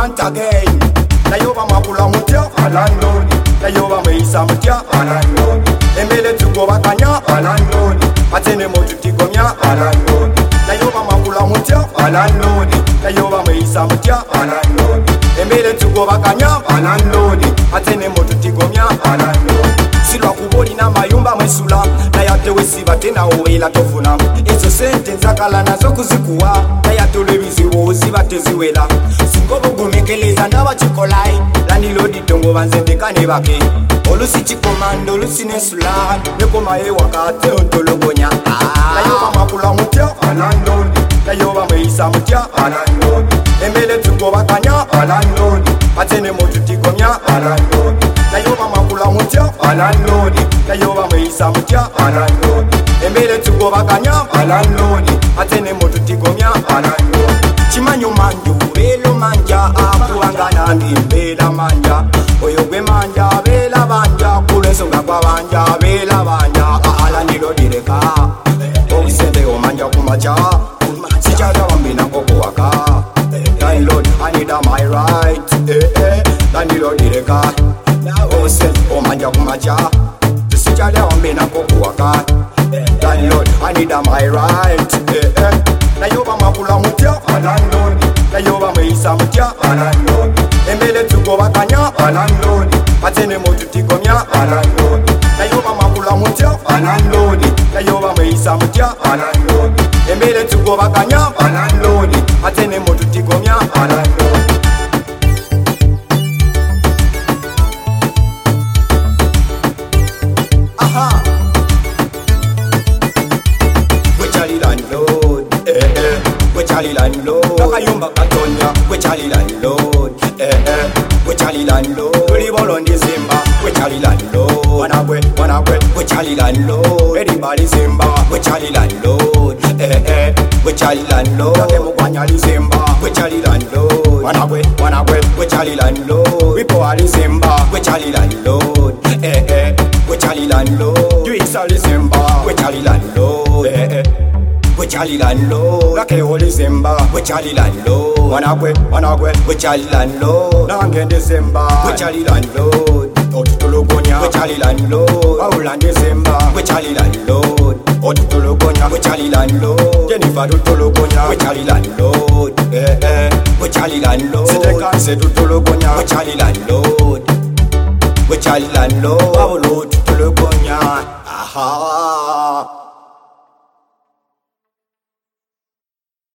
want again. Nayoba makula mutya landlord. Nayoba meisa mutya landlord. Emele tugo bakanya landlord. Atene motu tikomya landlord. Nayoba makula mutya landlord. Nayoba meisa mutya landlord. Emele tugo bakanya landlord. Atene motu tikomya landlord. Silwa kuboli na mayumba mwesula na yatewe sibatena owela tofuna ezo sente nzakala nazo kuzikuwa na yatole bizibu zibateziwela singobo gumekeleza n'abakikolai landilodi tongo banzendekane bake olusi kikomando olusi nesula nekomaye wakate ontologonya nayoba makula mutya landlord nayoba meisa mutya landlord emele tugobakanya landlord atene motu tikomya landlord nayoba makula mutya landlord nayoba meisa mutya landlord emele tugobakanya landlord atene motu tikomya landlord chimanyo manju belo manja akuangana ndimbela manja oyo gwe manja bela banja kulesonga kwa banja bela banja alandilo direka obisende omanja kumacha sichada wambina kokuwaka landlord I need my right landlord direka obisende omanja kumacha sichada wambina kokuwaka landlord I need my right nayoba makula mutya landlord nayoba meisa mutya landlord emele tugobakanya landlord atene motu tikomya landlord nayoba makula mutya landlord nayoba meisa mutya landlord emele tugobakanya landlord atene motu tikomya landlord. Aha wechali landlord wechali landlord nakayumba katonya wechali landlord wechali landlord tulibolo ndizimba wechali landlord wanagwe wechali landlord everybody zimba wechali landlord wechali landlord nakemugwanya lizimba wechali landlord wanagwe wechali landlord people are zimba wechali landlord wechali landlord juisa lizimba wechali landlord wechali landlord nake olizimba wechali landlord wanagwe wechali landlord nange ndizimba wechali landlord otutulugonya wechali landlord awulande zimba wechali landlord otutulugonya wechali landlord Jennifer tutulugonya wechali landlord wechali landlord sidekanse tutulugonya wechali landlord wechali landlord awulu tutulugonya aha